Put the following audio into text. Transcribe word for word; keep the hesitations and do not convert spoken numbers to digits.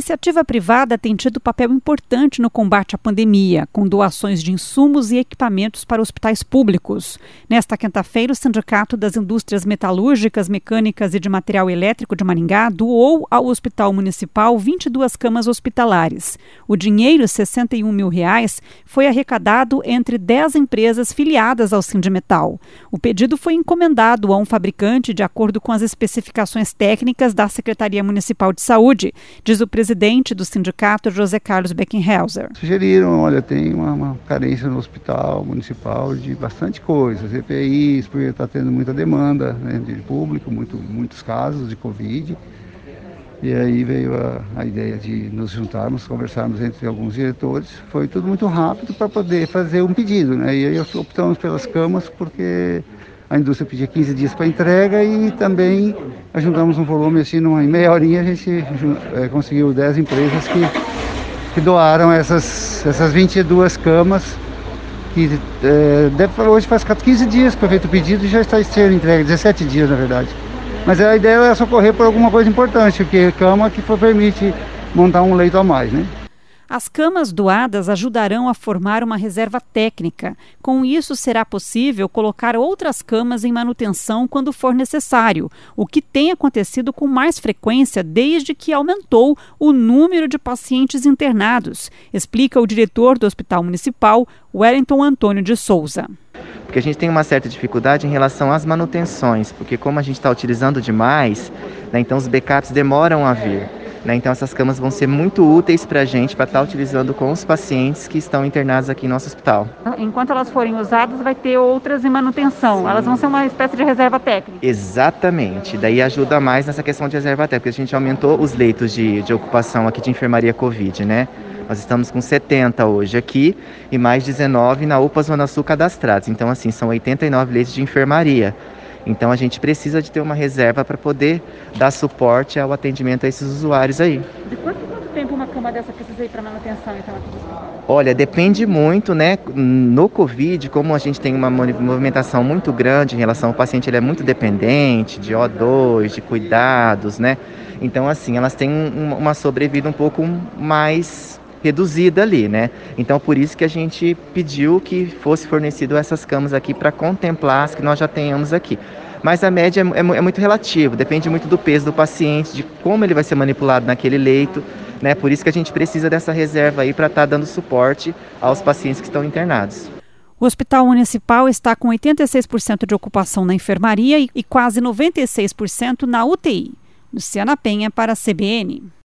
iniciativa privada tem tido papel importante no combate à pandemia, com doações de insumos e equipamentos para hospitais públicos. Nesta quinta-feira, o Sindicato das Indústrias Metalúrgicas, Mecânicas e de Material Elétrico de Maringá doou ao Hospital Municipal vinte e duas camas hospitalares. O dinheiro, sessenta e um mil reais, foi arrecadado entre dez empresas filiadas ao Sindimetal. O pedido foi encomendado a um fabricante de acordo com as especificações técnicas da Secretaria Municipal de Saúde, diz o presidente do sindicato, José Carlos Beckenhauser. Sugeriram, olha, tem uma, uma carência no hospital municipal de bastante coisas, E P Is, porque está tendo muita demanda, né, de público, muito, muitos casos de Covid. E aí veio a, a ideia de nos juntarmos, conversarmos entre alguns diretores. Foi tudo muito rápido para poder fazer um pedido, né? E aí optamos pelas camas porque a indústria pedia quinze dias para entrega e também juntamos um volume assim, numa meia horinha a gente é, conseguiu dez empresas que, que doaram essas, essas vinte e duas camas, que é, deve, hoje faz quinze dias que foi feito o pedido e já está sendo entregue, dezessete dias na verdade. Mas a ideia é socorrer por alguma coisa importante, porque cama que permite montar um leito a mais, né? As camas doadas ajudarão a formar uma reserva técnica. Com isso, será possível colocar outras camas em manutenção quando for necessário, o que tem acontecido com mais frequência desde que aumentou o número de pacientes internados, explica o diretor do Hospital Municipal, Wellington Antônio de Souza. Porque a gente tem uma certa dificuldade em relação às manutenções, porque como a gente está utilizando demais, né, então os backups demoram a vir. Né, então essas camas vão ser muito úteis para a gente, para estar utilizando com os pacientes que estão internados aqui no nosso hospital. Enquanto elas forem usadas, vai ter outras em manutenção. Sim. Elas vão ser uma espécie de reserva técnica. Exatamente. Daí ajuda mais nessa questão de reserva técnica, porque a gente aumentou os leitos de, de ocupação aqui de enfermaria Covid, né? Nós estamos com setenta hoje aqui e mais dezenove na U P A Zona Sul cadastrados. Então, assim, são oitenta e nove leitos de enfermaria. Então, a gente precisa de ter uma reserva para poder dar suporte ao atendimento a esses usuários aí. De quanto, quanto tempo uma cama dessa precisa ir para manutenção, então, aqui do hospital? Olha, depende muito, né? No Covid, como a gente tem uma movimentação muito grande em relação ao paciente, ele é muito dependente de O dois, de cuidados, né? Então, assim, elas têm um, uma sobrevida um pouco mais reduzida ali, né? Então, por isso que a gente pediu que fosse fornecido essas camas aqui para contemplar as que nós já tenhamos aqui. Mas a média é, é, é muito relativo, depende muito do peso do paciente, de como ele vai ser manipulado naquele leito, né? Por isso que a gente precisa dessa reserva aí para estar dando suporte aos pacientes que estão internados. O Hospital Municipal está com oitenta e seis por cento de ocupação na enfermaria e quase noventa e seis por cento na U T I. Luciana Penha para a C B N.